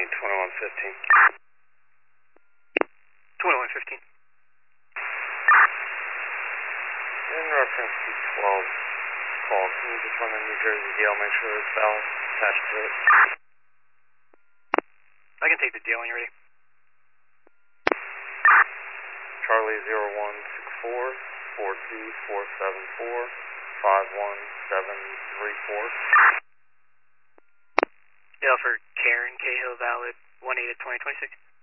need 2115. 2115. In reference to 12 call, can you just run the New Jersey DL, make sure it's valid, attached to it? I can take the deal when you're ready. Charlie 0164 42474 51734. Deal for Karen Cahill, valid 1/8/2026.